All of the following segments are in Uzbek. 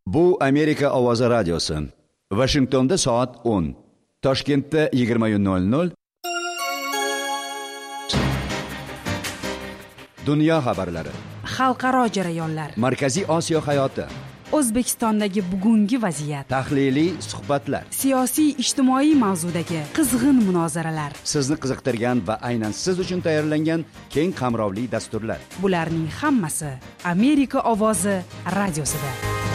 Bu Amerika ovozi radiosi. Washingtonda soat 10, Toshkentda 20:00. Dunyo xabarlari, xalqaro jarayonlar, Markaziy Osiyo hayoti, O'zbekistondagi bugungi vaziyat, tahliliy suhbatlar, siyosiy ijtimoiy mavzudagi qizg'in munozaralar. sizni qiziqtirgan va aynan siz uchun tayyorlangan keng qamrovli dasturlar. Bularning hammasi Amerika ovozi radiosida.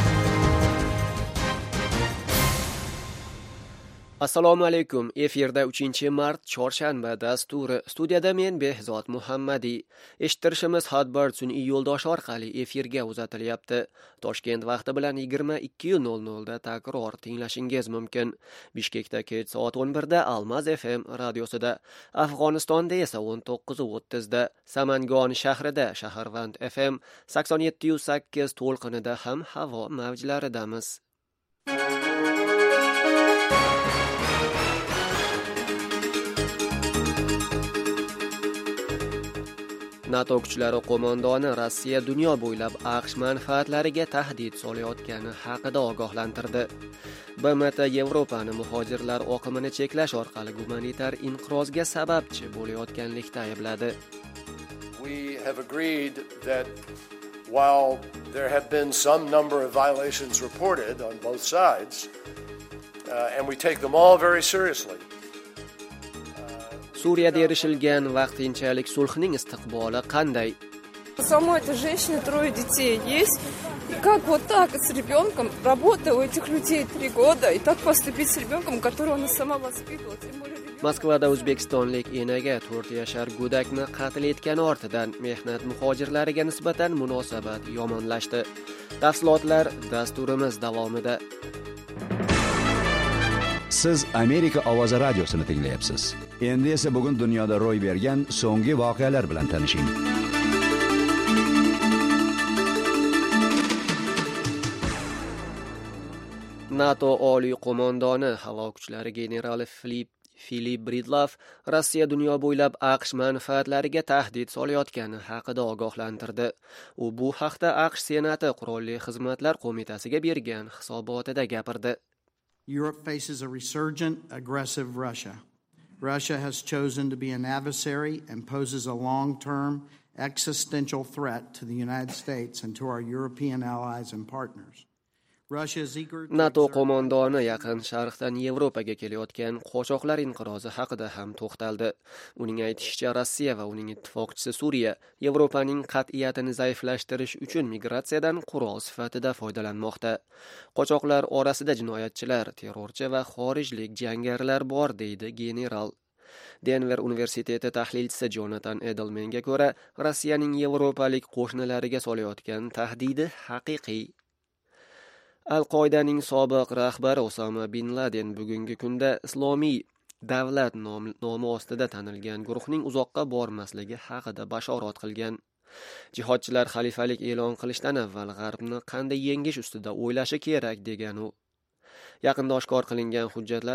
Assalomu alaykum. Efirda 3-mart chorshanba dasturi. Studiyada men Behzod Muhammadi. Eshittirishimiz Hotbird sun'iy yo'ldosh orqali efirga uzatilyapti. Toshkent vaqti bilan 22:00 da takror tinglashingiz mumkin. Bishkekda kech soat 11 da Almaz FM radiosida, Afg'onistonda esa 19:30 da, Samangon shahrida Shaharvand FM 87.8 to'lqinida ham havo mavjlaridamiz. NATO kuchlari qo'mondoni Rossiya dunyo bo'ylab AQSh manfaatlariga tahdid solayotgani haqida ogohlantirdi. BMT Yevropani muhojirlar oqimini cheklash orqali gumanitar inqirozga sababchi bo'layotganlikda aybladi. We have agreed that while there have been some number of violations reported on both sides, and we take them all very seriously. Suriyada erishilgan vaqtinchalik sulhning istiqboli qanday? У самой этой женщины 3 детей есть. И как вот так с ребенком, работая у этих людей 3 года, и так поступить с ребенком, которого она сама воспитывала, тем более ребенок... Moskvada o'zbekistonlik enaga 4 yashar go'dakni qatl etgani ortidan mehnat muhojirlariga nisbatan munosabat yomonlashdi. Tafsilotlar dasturimiz davomida. Siz Amerika ovozi radiosini tinglayapsiz. Endi esa bugun dunyoda ro'y bergan so'nggi voqealar bilan tanishing. NATO oliy qo'mondoni havo kuchlari generali Filip Bridlov Rossiya dunyo bo'ylab AQSh manfaatlariga tahdid solayotgani haqida ogohlantirdi. U bu haqda AQSh Senati Qurolli xizmatlar qo'mitasiga bergan hisobotida gapirdi. Europe faces a resurgent, aggressive Russia. Russia has chosen to be an adversary and poses a long-term existential threat to the United States and to our European allies and partners. Russia is eager to... NATO qo'mondoni Yaqin Sharqdan Yevropaga kelayotgan qochoqlar inqirozi haqida ham to'xtaldi. Uning aytishicha, Rossiya va uning ittifoqchisi Suriya Yevropaning qat'iyatini zaiflashtirish uchun migratsiyadan qurol sifatida foydalanmoqda. Qochoqlar orasida jinoyatchilar, terrorchi va xorijlik jangarilar bor, deydi general. Denver universiteti tahlilchisi Jonathan Edelmanga ko'ra, Rossiyaning yevropalik qo'shnilariga solayotgan tahdidi haqiqiy. Al-Qoidaning sobiq rahbari Osama bin Laden bugungi kunda Islomiy davlat nomi ostida tanilgan guruhning uzoqqa bormasligi haqida bashorat qilgan. Jihodchilar xalifalik e'lon qilishdan avval G'arbni qanday yengish ustida o'ylashi kerak degan u. Yaqinda oshkor qilingan hujjatlar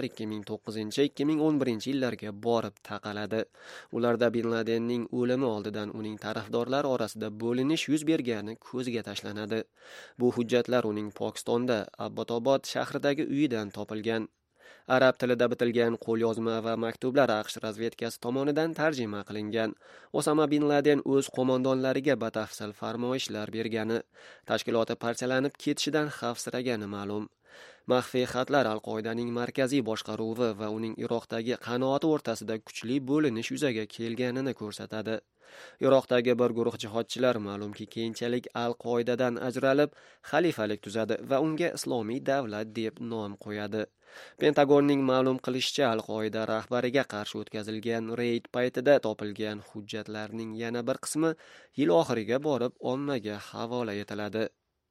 2009-2011 yillarga borib taqaladi. Ularda bin Ladenning o'limi oldidan uning tarafdorlari orasida bo'linish yuz bergani ko'zga tashlanadi. Bu hujjatlar uning Pokistonda Abbotobod shahridagi uyidan topilgan. Arab tilida bitilgan qo'lyozma va maktublar AQSh razvedkasi tomonidan tarjima qilingan. Osama bin Laden o'z qo'mondonlariga batafsil farmoyishlar bergani, tashkiloti parchalanib ketishidan xavfsiragani ma'lum. Maxfiy xatlar Al-Qoidaning markaziy boshqaruvi va uning Iroqdagi qanoati o'rtasida kuchli bo'linish yuzaga kelganini ko'rsatadi. Iroqdagi bir guruh jihodchilar ma'lumki keyinchalik Al-Qoidadan ajralib, xalifalik tuzadi va unga Islomiy davlat deb nom qo'yadi. Pentagonning ma'lum qilishicha, Al-Qoida rahbariga qarshi o'tkazilgan reyd paytida topilgan hujjatlarning yana bir qismi yil oxiriga borib ommaga havola etiladi.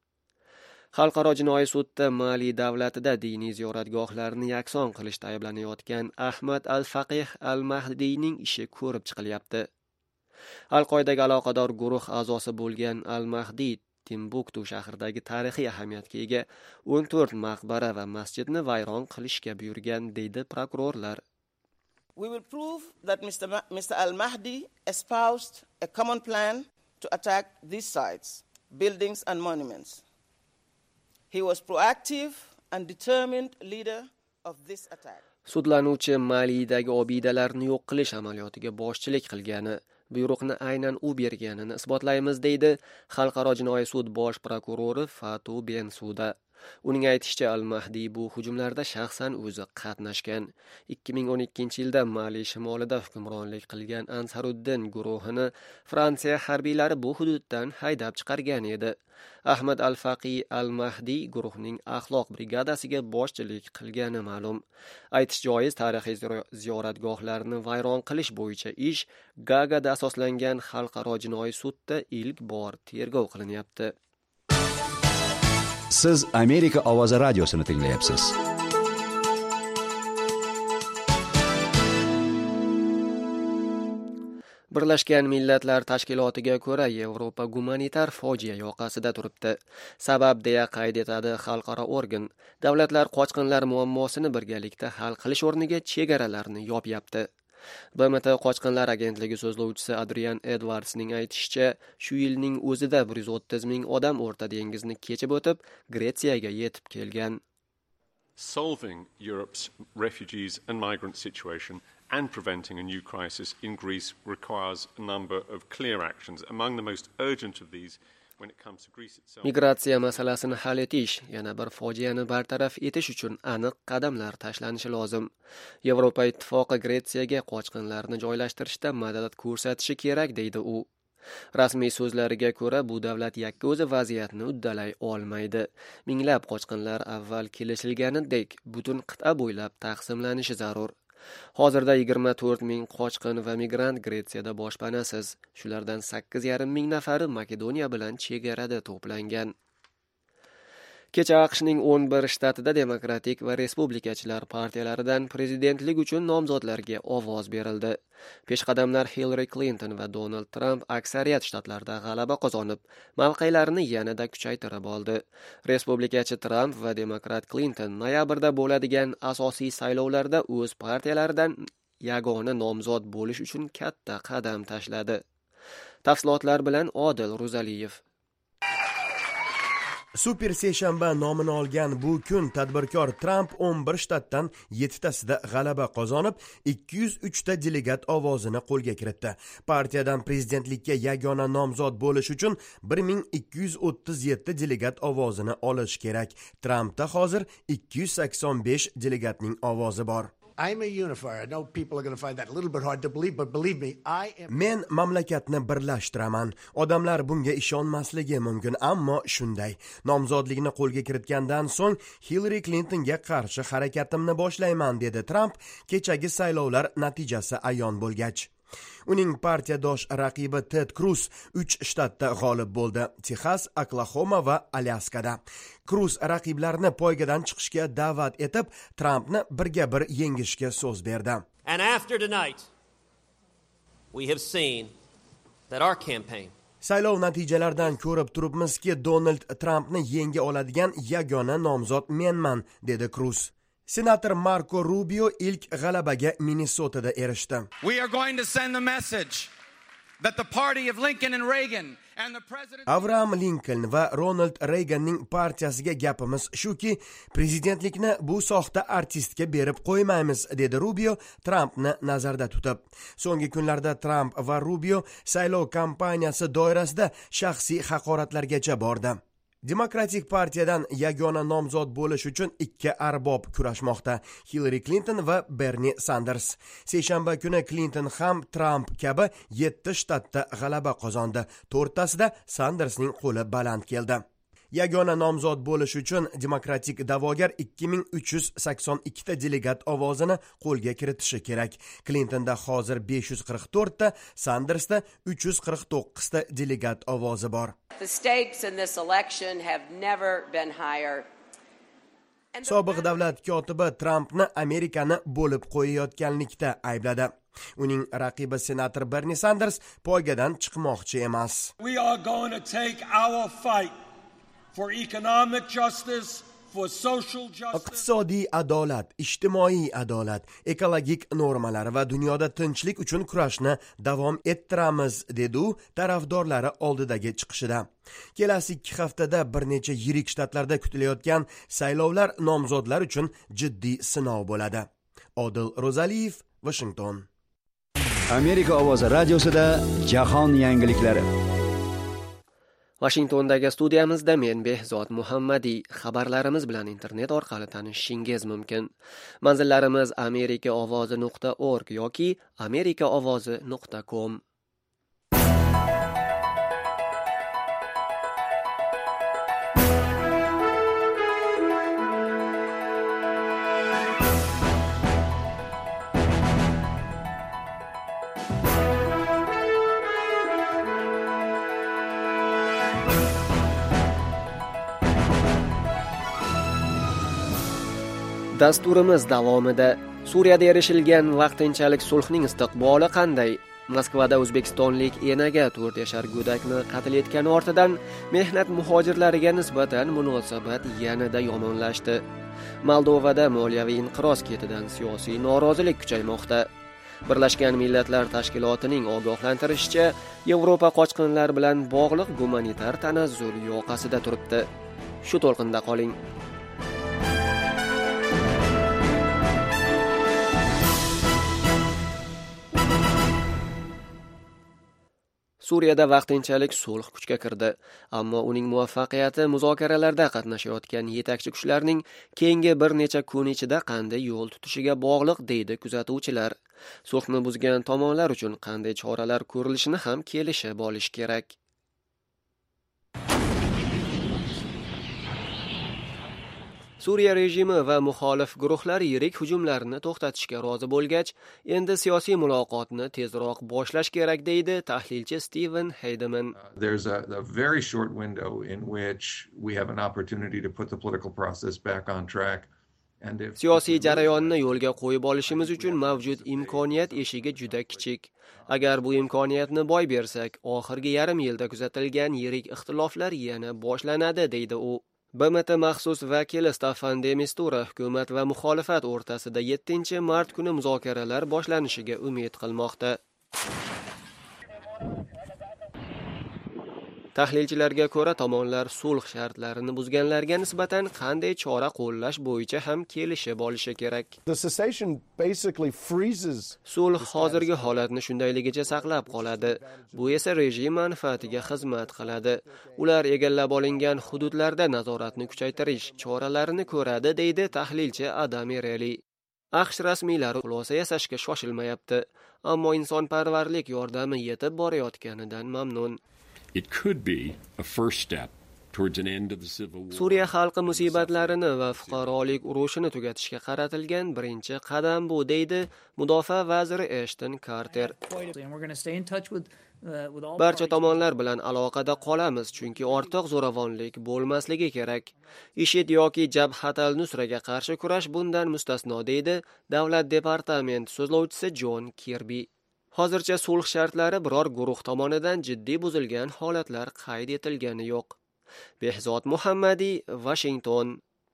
Xalqaro jinoiy sudda Mali davlatida diniy ziyoratgohlarni yakson qilishda ayblanayotgan Ahmad al-Faqih al-Mahdiyning ishi ko'rib chiqilyapti. Al-Qoidaga aloqador guruh a'zosi bo'lgan al-Mahdiy Timbuktu shahridagi tarixiy ahamiyatga ega 14 maqbara va masjidni vayron qilishga buyurgan, deydi prokurorlar. We will prove that Mr. al-Mahdi espoused a common plan to attack these sites, buildings and monuments. He was proactive and determined leader of this attack. Sudlanuvchi Malidagi obidalarni yo'q qilish amaliyotiga boshchilik qilgani, buyruqni aynan u berganini isbotlaymiz, deydi Xalqaro jinoiy sud bosh prokurori Fatou Bensouda. Uning aytishicha, Al-Mahdi bu hujumlarda shaxsan o'zi qatnashgan. 2012-yilda Mali shimolida hukmronlik qilgan Ansaruddin guruhini Fransiya harbiylari bu hududdan haydab chiqargan edi. Ahmad Al-Faqiy Al-Mahdi guruhning axloq brigadasiga boshchilik qilgani ma'lum. Aytish joiz, tarixiy ziyoratgohlarni vayron qilish bo'yicha ish Gagada asoslangan Xalqaro jinoiy sudda ilk bor tergov qilinyapti. Siz Amerika ovozi radiosini tinglayapsiz. Birlashgan Millatlar Tashkilotiga ko'ra Yevropa gumanitar fojia yoqasida turibdi. Sabab deya qayd etadi xalqaro organ. Davlatlar qochqinlar muammosini birgalikda hal qilish o'rniga chegaralarni yopyapti. BMT qochqinlar agentligi so'zlovchisi Adrian Edwardsning aytishicha, shu yilning o'zida 130 ming odam O'rta dengizni kechib o'tib, Gretsiyaga yetib kelgan. Solving Europe's refugees and migrant situation and preventing a new crisis in Greece requires a number of clear actions. Among the most urgent of these, when it comes to Greece itself. Migratsiya masalasini hal etish, yana bir fojiani bartaraf etish uchun aniq qadamlar tashlanishi lozim. Yevropa ittifoqi Gretsiyaga qochqinlarni joylashtirishda madad ko'rsatishi kerak, deydi u. Rasmiy so'zlariga ko'ra, bu davlat yakka o'zi vaziyatni uddalay olmaydi. Minglab qochqinlar avval kelishilganidek butun qit'a bo'ylab taqsimlanishi zarur. Hozirda 24 ming qochqin va migrant Gretsiyada boshpanasiz. Shulardan 8,5 ming nafari Makedoniya bilan chegarada to'plangan. Kecha AQShning 11 shtatida demokratik va respublikachilar partiyalaridan prezidentlik uchun nomzodlarga ovoz berildi. Peshqadamlar Hillary Clinton va Donald Trump aksariyat shtatlarda g'alaba qozonib, mavqelarini yanada kuchaytirib oldi. Respublikachi Trump va demokrat Clinton noyabrda bo'ladigan asosiy saylovlarda o'z partiyalaridan yagona nomzod bo'lish uchun katta qadam tashladi. Tafsilotlar bilan Odil Ro'zaliyev. Super seshanba nomini olgan bu kun tadbirkor Trump 11 shtatdan 7 tasida g'alaba qozonib, 203 ta delegat ovozini qo'lga kiritdi. Partiyadan prezidentlikka yagona nomzod bo'lish uchun 1237 delegat ovozini olish kerak. Trumpda hozir 285 delegatning ovozi bor. I'm a unifier. I know people are going to find that a little bit hard to believe, but believe me, I am. Men mamlakatni birlashtiraman. Odamlar bunga ishonmasligi mumkin, ammo shunday. Nomzodlikni qo'lga kiritgandan so'ng Hillary Clintonga qarshi harakatimni boshlayman, dedi Trump kechagi saylovlar natijasi ayon bo'lgach. Uning partiyadosh raqibi Ted Cruz 3 shtatda g'olib bo'ldi: Texas, Oklahoma va Alyaskada. Cruz raqiblarini poygadan chiqishga da'vat etib, Trumpni birga-bir yengishga so'z berdi. And after tonight, we have seen that our campaign Saylov natijalaridan ko'rib turibmizki, Donald Trumpni yenga oladigan yagona nomzod menman, dedi Cruz. Senator Marco Rubio ilk g'alabaga Minnesotada erishdi. We are going to send the message that the party of Lincoln and Reagan and the president Abraham Lincoln va Ronald Reaganning partiyasiga gapimiz shuki, prezidentlikni bu soxta artistga berib qo'ymaymiz, dedi Rubio Trumpni nazarda tutib. So'nggi kunlarda Trump va Rubio saylov kampaniyasi doirasida shaxsiy haqoratlargacha bordi. Demokratik partiyadan yagona nomzod bo'lish uchun ikki arbob kurashmoqda: Hillary Clinton va Bernie Sanders. Seshanba kuni Clinton ham Trump kabi 7 shtatda g'alaba qozondi. 4 tasida Sandersning qo'li baland keldi. Yagona nomzod bo'lish uchun demokratik da'vogar 2382 ta delegat ovozini qo'lga kiritishi kerak. Clintonda hozir 544 ta, Sandersda 349 ta delegat ovozi bor. The stakes in this election have never been higher. Sobiq davlat kotibi Trumpni Amerikani bo'lib qo'yayotganlikda aybladi. Uning raqibi senator Bernie Sanders poygadan chiqmoqchi emas. We are going to take our fight for economic justice, iqtisodiy adolat, ijtimoiy adolat, ekologik normalar va dunyoda tinchlik uchun kurashni davom ettiramiz, dedi u tarafdorlari oldidagi chiqishida. Kelasi 2 haftada bir necha yirik shtatlarda kutilayotgan saylovlar nomzodlar uchun jiddiy sinov bo'ladi. Odil Ro'zaliyev, Washington. Amerika ovozi radiosida jahon yangiliklari. Washingtondagi studiyamizda men Behzod Muhammadiy. Xabarlarimiz bilan internet orqali tanishishingiz mumkin. Manzillarimiz amerikaovozi.org yoki amerikaovozi.com. Dasturimiz davomida Suriyada erishilgan vaqtinchalik sulhning istiqboli qanday? Moskvada o'zbekistonlik enaga 4 yashar go'dakni qatl etgani ortidan mehnat muhojirlariga nisbatan munosabat yanada yomonlashdi. Moldovada moliyaviy inqiroz ketidan siyosiy norozilik kuchaymoqda. Birlashgan Millatlar Tashkilotining ogohlantirishicha, Yevropa qochqinlar bilan bog'liq gumanitar tanazzul yoqasida turibdi. Shu to'lqinda qoling. Suriyada vaqtinchalik sulh kuchga kirdi, ammo uning muvaffaqiyati muzokaralarda qatnashayotgan yetakchi kuchlarning keyingi bir necha kun ichida qanday yo'l tutishiga bog'liq, deydi kuzatuvchilar. Sulhni buzgan tomonlar uchun qanday choralar ko'rilishini ham kelishib olish kerak. Suriya rejimi va muxolif guruhlar yirik hujumlarni to'xtatishga rozi bo'lgach, endi siyosiy muloqotni tezroq boshlash kerak, deydi tahlilchi Steven Heidemann. There's a very short window in which we have an opportunity to put the political process back on track. Siyosiy jarayonni yo'lga qo'yib olishimiz uchun mavjud imkoniyat eshigi juda kichik. Agar bu imkoniyatni boy bersak, oxirgi yarim yilda kuzatilgan yirik ixtiloflar yana boshlanadi, deydi u. BMT maxsus vakili Staffan de Mistura hukumat va muxolifat o'rtasida 7-mart kuni muzokaralar boshlanishiga umid qilmoqda. Tahlilchilarga ko'ra, tomonlar sulh shartlarini buzganlarga nisbatan qanday chora qo'llash bo'yicha ham kelishib olishi kerak. Sulh hozirgi holatni shundayligicha saqlab qoladi. Bu esa rejim manfaatiga xizmat qiladi. Ular egallab olingan hududlarda nazoratni kuchaytirish choralarini ko'radi, deydi tahlilchi Adam Ereli. AQSh rasmiylari xulosa yasashga shoshilmayapti, ammo insonparvarlik yordami yetib borayotganidan mamnun. It could be a first step towards an end of the civil war. Suriya xalqi musibatlarini va fuqarolik urushini tugatishga qaratilgan birinchi qadam bu, deydi mudofaa vaziri Ashton Carter. Barcha tomonlar bilan aloqada qolamiz, chunki ortiq zo'ravonlik bo'lmasligi kerak. IShID yoki Jabhat al-Nusraga qarshi kurash bundan mustasno, deydi Davlat departamenti so'zlovchisi John Kirby. Hozircha sulh shartlari biror guruh tomonidan jiddiy buzilgan holatlar qayd etilgani yo'q. Behzod Muhammadiy, Washington.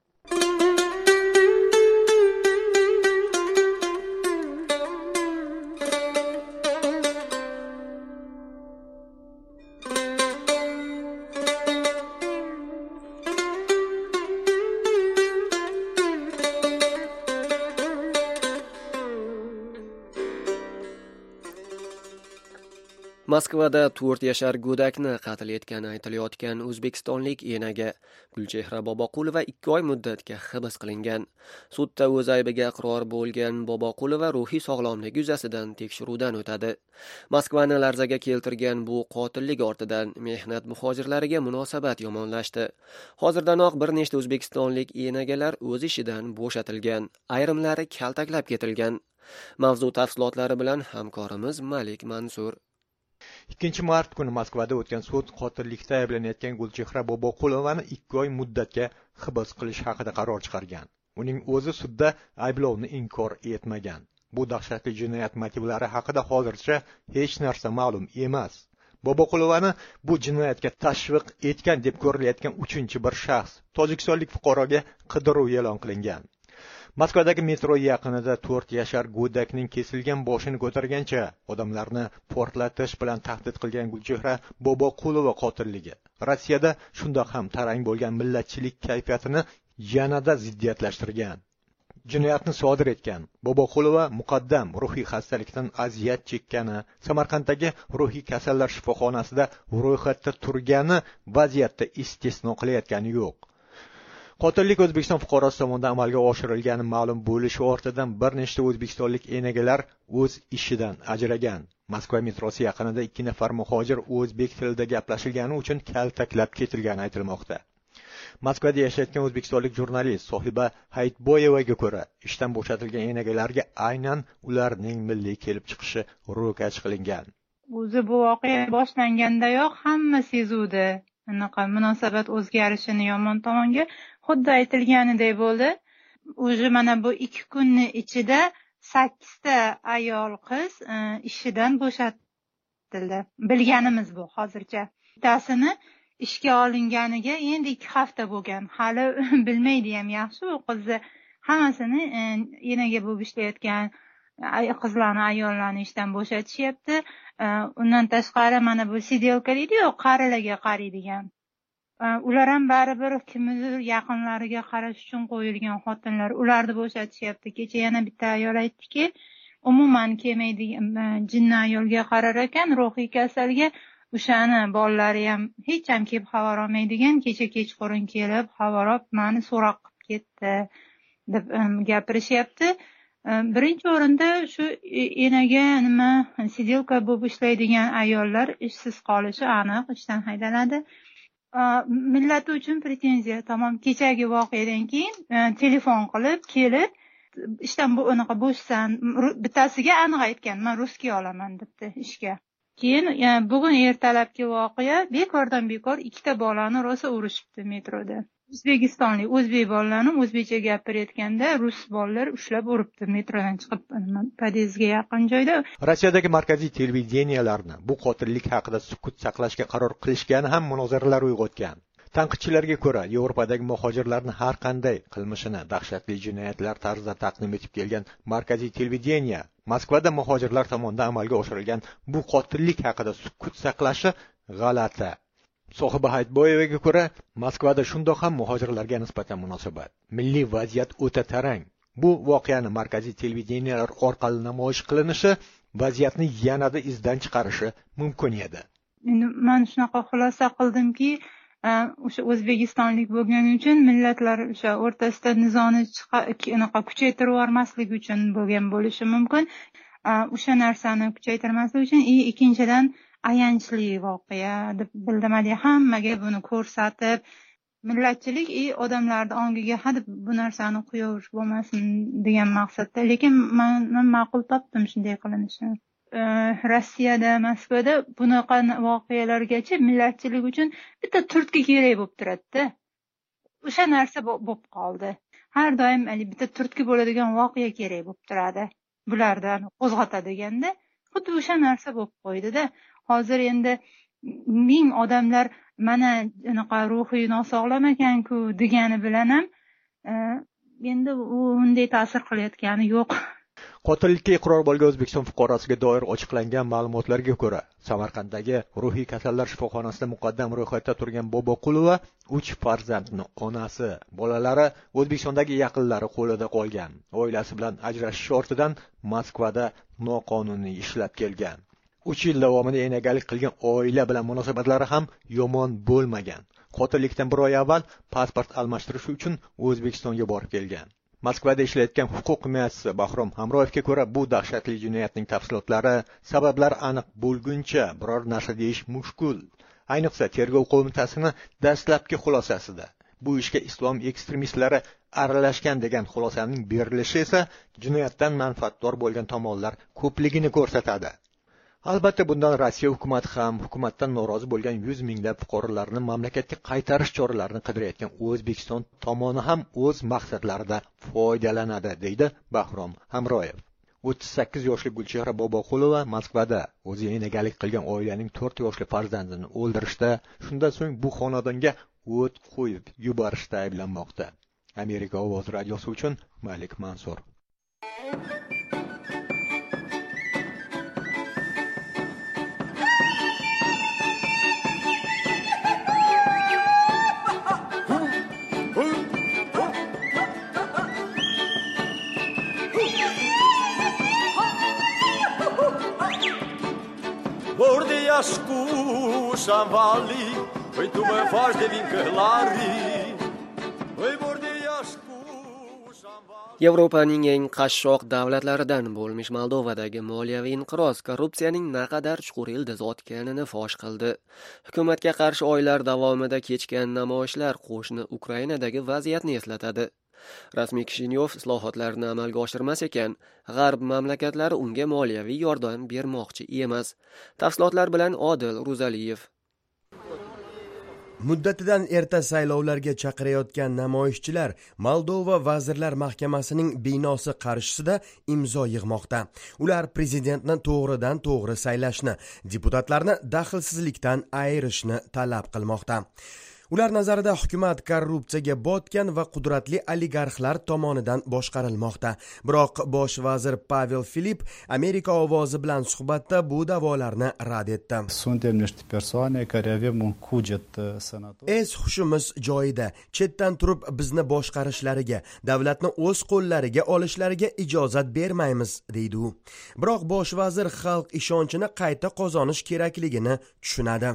Moskvada 4 yashar go'dakni qatl etgani aytilayotgan o'zbekistonlik enaga Gulchehra Boboqulova 2 oy muddatga hibs qilingan. Sudda o'z aybiga iqror bo'lgan Boboqulova ruhiy sog'lomligi yuzasidan tekshiruvdan o'tadi. Moskvani larzaga keltirgan bu qotillik ortidan mehnat muhojirlariga munosabat yomonlashdi. Hozirdanoq bir nechta o'zbekistonlik enagalar o'z ishidan bo'shatilgan, ayrimlari kaltaklab ketilgan. Mavzu tafsilotlari bilan hamkorimiz Malik Mansur. 2-mart kuni Moskvada o'tgan sud qotillikda ayblanayotgan Gulchehra Boboqulovani 2 oy muddatga hibs qilish haqida qaror chiqargan. Uning o'zi sudda ayblovni inkor etmagan. Bu dahshatli jinoyat motivlari haqida hozircha hech narsa ma'lum emas. Boboqulovani bu jinoyatga tashviq etgan deb ko'rilayotgan 3-bir shaxs tojikistonlik fuqaroga qidiruv e'lon qilingan. Moskvadagi metro yaqinida 4 yashar go'dakning kesilgan boshini ko'targancha odamlarni portlatish bilan tahdid qilgan Gulchehra Boboqulova qotilligi Rossiyada shundoq ham tarang bo'lgan millatchilik kayfiyatini yanada ziddiyatlashtirgan. Jinoyatni sodir etgan Boboqulova muqaddam ruhiy xastalikdan aziyat chekkani, Samarqanddagi ruhiy kasallar shifoxonasida ro'yxatda turgani vaziyatda istisno qilayotgani yo'q. Qotillik O'zbekiston fuqarosi tomonidan amalga oshirilgani ma'lum bo'lishi ortidan bir nechta o'zbekistonlik enagalar o'z ishidan ajragan. Moskva metrosi yaqinida 2 nafar muhojir o'zbek tilida gaplashilgani uchun kaltaklab ketilgani aytilmoqda. Moskvada yashayotgan o'zbekistonlik jurnalist Sohiba Hayitboyevaga ko'ra, ishdan bo'shatilgan enagalarga aynan ularning milliy kelib chiqishi ro'kach qilingan. O'zi bu voqea boshlangandayoq hamma sezuvdi. Anaqa munosabat o'zgarishini yomon tomonga xuddi aytilganidek bo'ldi. O'zi mana bu 2 kunning ichida 8 ta ayol qiz ishidan bo'shatildi. Bilganimiz bu hozircha. Bittasini ishga olinganiga endi 2 hafta bo'lgan. Hali bilmaydi ham yaxshi u qizni hammasini enaga bo'lib ishlayotgan qizlarni, ayollarni ishdan bo'shatishyapti. Undan tashqari mana bu sidelka deydi-ku, qarilarga qaraydigan. Ular ham baribir kimdir yaqinlariga qarash uchun qo'yilgan xotinlar, ularni bo'shatishyapti. Kecha yana bitta ayol aytdiki, umuman kelmaydigan jinni ayolga qarar ekan, ruhiy kasalga. O'shani bolalari ham hech ham kelib xabar olmaydigan, kecha kechqurun kelib xabar olib meni so'roq qilib ketdi deb gapirishyapti. Birinchi o'rinda shu enaga nima sidelka bo'lib ishlaydigan ayollar ishsiz qolishi aniq, ishdan haydaladi. Millati uchun pretenziya. Tamom, kechagi voqeadan keyin telefon qilib, kelib, ishdan bu unaqa bo'shsan, bittasiga aniq aytgan, men russkiy olaman debdi ishga. Keyin bugun ertalabki voqea bekordan bekor 2 ta bolani rosa urishibdi metroda. O'zbekistonlik o'zbek bolalarni o'zbekcha gapirayotganda rus bolalar ushlab uribdi metrodan chiqib podyezdga yaqin joyda. Rossiyadagi markaziy televideniyalarni bu qotillik haqida sukut saqlashga qaror qilishgani ham munozaralar uyg'otgan. Tanqidchilarga ko'ra, Yevropadagi muhojirlarni har qanday qilmishini dahshatli jinoyatlar tarzida taqdim etib kelgan markaziy televideniya Moskvada muhojirlar tomonidan amalga oshirilgan bu qotillik haqida sukut saqlashi g'alati. Sohiba Hayitboyevaga ko'ra, Moskvada shundoq ham muhojirlarga nisbatan munosabat, milliy vaziyat o'ta tarang. Bu voqeani markaziy televideniyalar orqali namoyish qilinishi vaziyatni yanada izdan chiqarishi mumkin edi. Endi men shunaqa xulosa qildimki, o'sha o'zbekistonlik bo'lgani uchun millatlar o'sha o'rtasida nizoni kuchaytirib yubormaslik uchun bo'lgan bo'lishi mumkin. O'sha narsani kuchaytirmaslik uchun ikkinchidan ayanchli voqea deb bildim. Hammaga buni ko'rsatib, millatchilik odamlarning ongiga hadeb bu narsani qo'yaverish bo'lmasin degan maqsadda. Lekin men ma'qul topdim shunday qilinishini. Rossiyada, Moskvada bunaqa voqealargacha millatchilik uchun bitta turtki kerak bo'lib turadi-da. O'sha narsa bo'lib qoldi. Har doim bitta turtki bo'ladigan voqea kerak bo'lib turadi. Bulardan qo'zg'atadiganda xuddi o'sha narsa bo'lib qo'ydi-da. Hozir endi ming odamlar mana unaqa ruhiy nosog'lom ekan-ku degani bilan ham endi u unday ta'sir qilayotgani yo'q. Qotillikka iqror bo'lgan O'zbekiston fuqarosiga doir ochiqlangan ma'lumotlarga ko'ra, Samarqanddagi ruhiy kasallar shifoxonasida muqaddam ro'yxatda turgan Boboqulova 3 farzandning onasi, bolalari O'zbekistondagi yaqinlari qo'lida qolgan. Oilasi bilan ajrashish ortidan Moskvada noqonuniy ishlab kelgan. 3 yil davomida enagalik qilgan oila bilan munosabatlari ham yomon bo'lmagan. Qotillikdan 1 oy avval pasport almashtirish uchun O'zbekistonga borib kelgan. Moskvada ishlayotgan huquq himoyachisi Bahrom Hamroyevga ko'ra, bu dahshatli jinoyatning tafsilotlari, sabablari aniq bo'lguncha biror narsa deyish mushkul. Ayniqsa tergov qo'mitasining dastlabki xulosasida bu ishga islom ekstremistlari aralashgan degan xulosaning berilishi esa jinoyatdan manfaatdor bo'lgan tomonlar ko'pligini ko'rsatadi. Albatta bundan Rossiya hukumati ham hukumatdan norozi bo'lgan 100 minglab fuqarolarni mamlakatga qaytarish choralarini qidirayotgan O'zbekiston tomoni ham o'z maqsadlarida foydalanadi, deydi Bahrom Hamroyev. 38 yoshli Gulchehra Boboqulova Moskvada o'zi enagalik qilgan oilaning 4 yoshli farzandini o'ldirishda, shundan so'ng bu xonadonga o't qo'yib yuborishda ayblanmoqda. Amerika ovozi radiosi uchun Malik Mansur. Yevropaning eng qashshoq davlatlaridan bo'lmish Moldovadagi moliyaviy inqiroz korrupsiyaning naqadar chuqur ildiz otganini fosh qildi. Hukumatga qarshi oylar davomida kechgan namoyishlar qo'shni Ukrainadagi vaziyatni eslatadi. Rasmiy Kishinyov islohotlarni amalga oshirmas ekan, g'arb mamlakatlari unga moliyaviy yordam bermoqchi emas. Tafsilotlar bilan Odil Ruzaliyev. Muddatidan erta saylovlarga chaqirayotgan namoyishchilar Moldova Vazirlar Mahkamasining binosi qarshisida imzo yig'moqda. Ular prezidentni to'g'ridan to'g'ri saylashni, deputatlarni daxlsizlikdan ayirishni talab qilmoqda. Ular nazarida hukumat korrupsiyaga botgan va qudratli oligarxlar tomonidan boshqarilmoqda. Biroq bosh vazir Pavel Filip Amerika ovozi bilan suhbatda bu da'volarni rad etdi. Hushimiz joyida, chetdan turib bizni boshqarishlariga, davlatni o'z qo'llariga olishlariga ijozat bermaymiz, deydi u. Biroq bosh vazir xalq ishonchini qayta qozonish kerakligini tushunadi.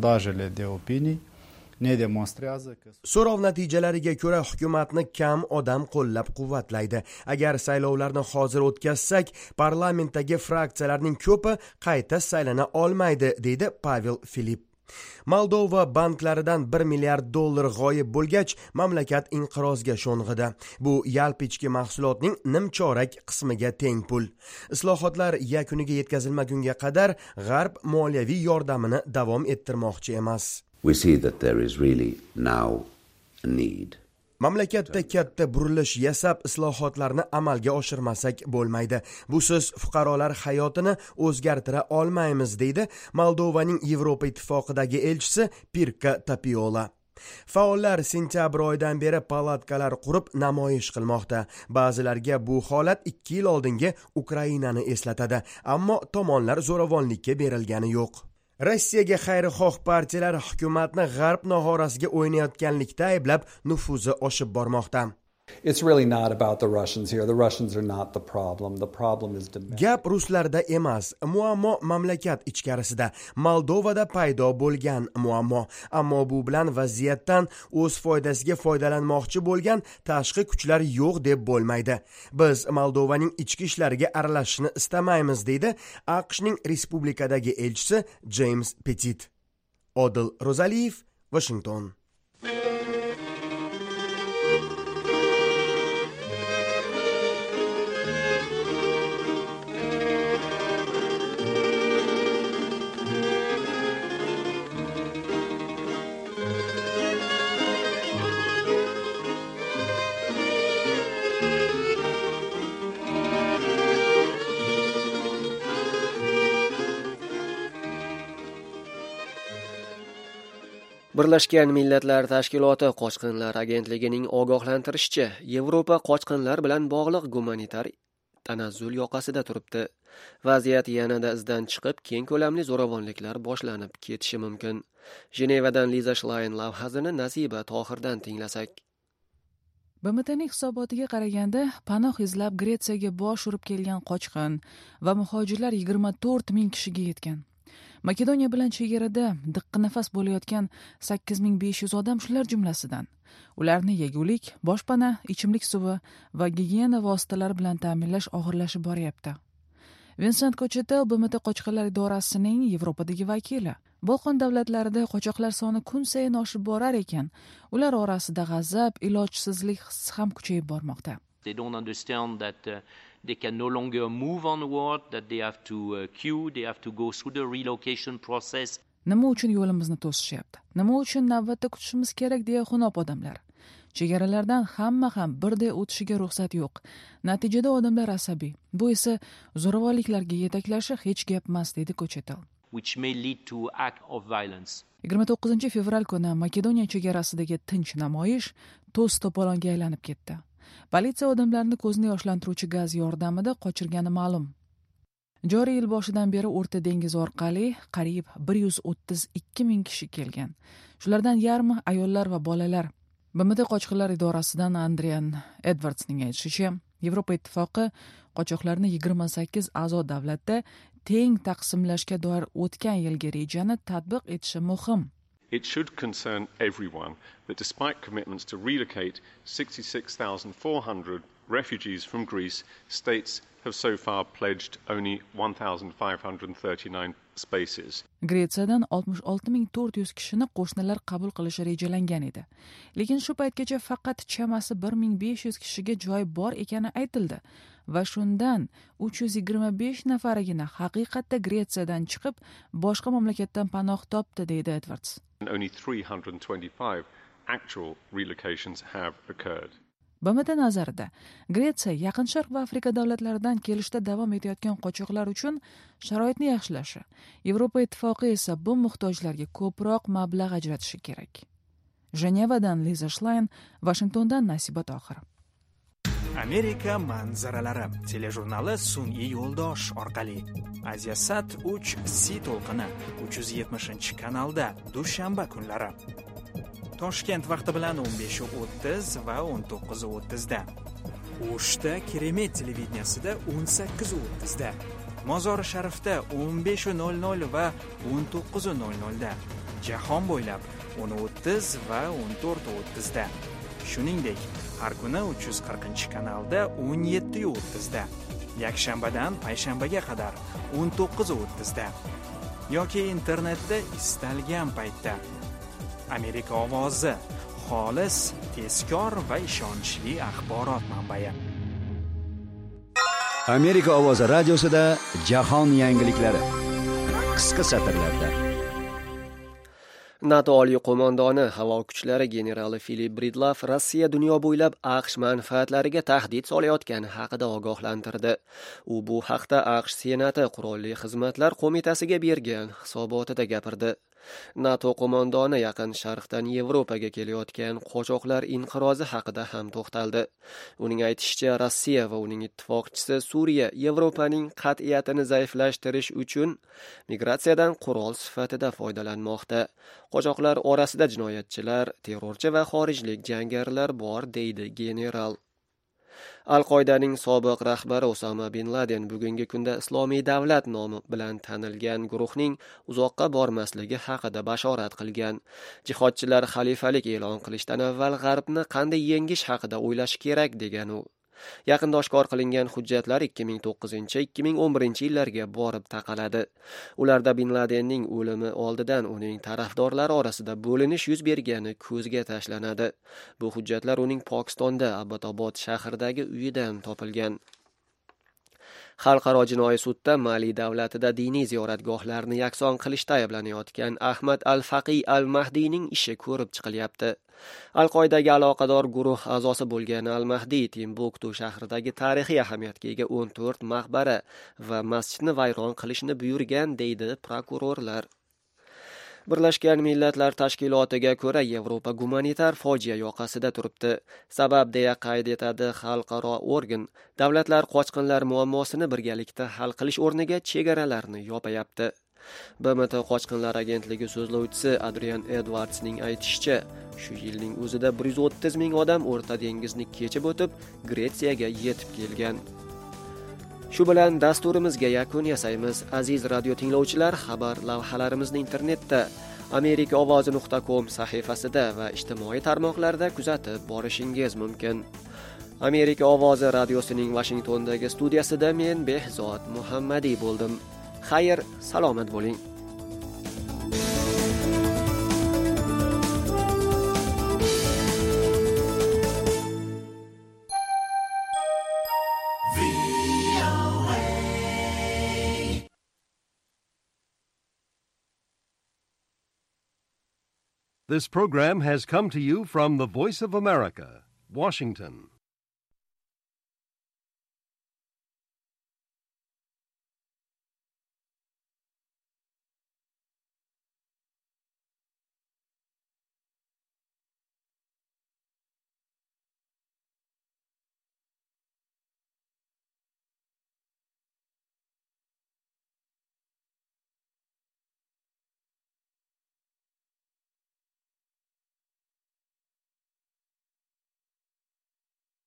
So'rov natijalariga ko'ra hukumatni kam odam qo'llab-quvvatlaydi. Agar saylovlarni hozir o'tkazsak, parlamentdagi fraksiyalarning ko'pi qayta saylana olmaydi, deydi Pavel Filip. Moldova banklaridan $1 milliard g'oyib bo'lgach, mamlakat inqirozga sho'ng'idi. Bu yalpi ichki mahsulotning nimchorak qismiga teng pul. Islohotlar yakuniga yetkazilmagunga qadar g'arb moliyaviy yordamini davom ettirmoqchi emas. We see that there is really now a need. Mamlakatda katta burilish yasab islohotlarni amalga oshirmasak bo'lmaydi. Busiz fuqarolar hayotini o'zgartira olmaymiz, deydi Moldovaning Yevropa ittifoqidagi elchisi Pirka Tapiola. Faollar sentyabr oyidan beri palatkalar qurib namoyish qilmoqda. Ba'zilarga bu holat 2 yil oldingi Ukrainani eslatadi, ammo tomonlar zo'ravonlikka berilgani yo'q. Rossiyaga xayrixoh partiyalar hukumatni g'arb nog'orasiga o'ynayotganlikda ayblab nufuzi oshib bormoqda. It's really not about the Russians here. The Russians are not the problem. The problem is domestic. Gap ruslarda emas, muammo mamlakat ichkarisida, Moldovada paydo bo'lgan muammo. Ammo bu bilan vaziyatdan o'z foydasiga foydalanmoqchi bo'lgan tashqi kuchlar yo'q deb bo'lmaydi. Biz Moldovaning ichki ishlariga aralashishni istamaymiz, deydi AQShning respublikadagi elchisi James Petit. Odil Rozaliyev, Washington. Birlashgan Millatlar Tashkiloti Qochqinlar agentligining ogohlantirishicha, Yevropa qochqinlar bilan bog'liq gumanitar tanazzul yoqasida turibdi. Vaziyat yanada izdan chiqib, keng ko'lamli zo'ravonliklar boshlanib ketishi mumkin. Jenevadan Liza Schlein lavhasini Nasiba Tohirdan tinglasak. BMTning hisobotiga qaraganda, panoh izlab Gretsiyaga bosh urib kelgan qochqin va muhojirlar 24 ming kishiga yetgan. Makedoniya bilan chegarada diqqi nafas bo'layotgan 8500 odam shular jumlasidan. Ularni yegulik, boshpana, ichimlik suvi va gigiyena vositalari bilan ta'minlash og'irlashib boryapti. Vincent Kochetel BMT qochqinlar idorasining Yevropadagi vakili. Bolqon davlatlarida qochoqlar soni kun sayin oshib borar ekan, ular orasida g'azab, ilojsizlik hissi ham kuchayib bormoqda. They don't understand that they can no longer move onward, that they have to queue, they have to go through the relocation process. Nima uchun yo'limizni to'sishyapti? Nima uchun navbatda kutishimiz kerak deya xunob odamlar. chegaralardan hamma ham birday o'tishiga ruxsat yo'q. Natijada odamlar asabiy. Bu esa zo'ravonliklarga yetaklashi hech gap emas, deydi Kochetel. Which may lead to act of violence. 29 fevral kuni Makedoniya chegarasidagi tinch namoyish to's to'polonga aylanib ketdi. Politsiya odamlarni ko'zni yoshlantiruvchi gaz yordamida qochirgani ma'lum. Joriy yil boshidan beri O'rta dengiz orqali qariyb 132 ming kishi kelgan. Shulardan yarmi ayollar va bolalar. BMT qochqinlar idorasidan Adrian Edwardsning aytishicha, Yevropa ittifoqi qochoqlarni 28 a'zo davlatda teng taqsimlashga doir o'tgan yilgi rejani tatbiq etishi muhim. It should concern everyone that despite commitments to relocate 66,400 refugees from Greece, states have so far pledged only 1,539 spaces. Gretsiyadan 66,400 kishini qo'shnilar qabul qilishi rejalangan edi. Lekin shu paytgacha faqat chamasi 1,500 kishiga joy bor ekani aytildi va shundan 325 nafarigina haqiqatda Gretsiyadan chiqib, boshqa mamlakatdan panoh topdi, deydi Edwards. Only 325 actual relocations have occurred. BMT nazarida Gretsiya Yaqin Sharq va Afrika davlatlaridan kelishda davom etayotgan qochoqlar uchun sharoitni yaxshilashi, Yevropa ittifoqi esa bu muhtojlarga ko'proq mablag' ajratishi kerak. Jenevadan Liza Schlein, Washingtondan Nasiba Tohir. Amerika manzaralari telejurnali sun'iy yo'ldosh orqali Aziasat 3C to'lqini 370-kanalda dushanba kunlari. Toshkent vaqti bilan 15:30 va 19:30 da. O'shda Keremet televideniyasida 18:30 da. Mozori Sharifda 15:00 va 19:00 da. Jahon bo'ylab 10:30 va 14:30 da. Shuningdek, har kuni 340-kanalda 17:30 da. Yakshanbadan payshanbaga qadar 19:30 da. Yoki internetda istalgan paytda. Amerika ovozi, xolis, tezkor va ishonchli axborot manbai. Amerika ovozi radiosida jahon yangiliklari qisqa satrlarda. NATO oliy qo'mondoni havo kuchlari generali Filip Bridlaf Rossiya dunyo bo'ylab AQSh manfaatlariga tahdid solayotgani haqida ogohlantirdi. U bu haqda AQSh Senati Qurolli xizmatlar qo'mitasiga bergan hisobotida gapirdi. NATO qo'mondoni Yaqin Sharqdan Yevropaga kelayotgan qochoqlar inqirozi haqida ham to'xtaldi. Uning aytishicha, Rossiya va uning ittifoqchisi Suriya Yevropaning qat'iyatini zaiflashtirish uchun migratsiyadan qurol sifatida foydalanmoqda. Qochoqlar orasida jinoyatchilar, terrorchi va xorijlik jangarilar bor, deydi general. Al-Qoidaning sobiq rahbari Osama bin Laden bugungi kunda Islomiy davlat nomi bilan tanilgan guruhning uzoqqa bormasligi haqida bashorat qilgan. Jihodchilar xalifalik e'lon qilishdan avval G'arbni qanday yengish haqida o'ylash kerak degan u. Yaqinda oshkor qilingan hujjatlar 2009-2011 yillarga borib taqaladi. Ularda bin Ladenning o'limi oldidan uning tarafdorlari orasida bo'linish yuz bergani ko'zga tashlanadi. Bu hujjatlar uning Pokistonda Abbotobod shahridagi uyidan topilgan. Xalqaro jinoiy sudda Mali davlatida diniy ziyoratgohlarni yakson qilishda ayblanayotgan Ahmad al-Faqiy al-Mahdiyning ishi ko'rib chiqilyapti. Al-Qoidaga aloqador guruh a'zosi bo'lgan al-Mahdiy Timbuktu shahridagi tarixiy ahamiyatga ega 14 maqbara va masjidni vayron qilishni buyurgan, deydi prokurorlar. Birlashgan Millatlar Tashkilotiga ko'ra Yevropa gumanitar fojia yoqasida turibdi. Sabab deya qayd etadi xalqaro organ, davlatlar qochqinlar muammosini birgalikda hal qilish o'rniga chegaralarni yopayapti. BMT qochqinlar agentligi so'zlovchisi Adrian Edwardsning aytishicha, shu yilning o'zida 130 ming odam O'rta dengizni kechib o'tib, Gretsiyaga yetib kelgan. Shu bilan dasturimizga yakun yasaymiz. Aziz radio tinglovchilar, xabar lavhalarimizni internetda amerikaovozi.com sahifasida va ijtimoiy tarmoqlarda kuzatib borishingiz mumkin. Amerika ovozi radiosining Washingtondagi studiyasida men Behzod Muhammadiy bo'ldim. Xayr, salomat bo'ling. This program has come to you from the Voice of America, Washington.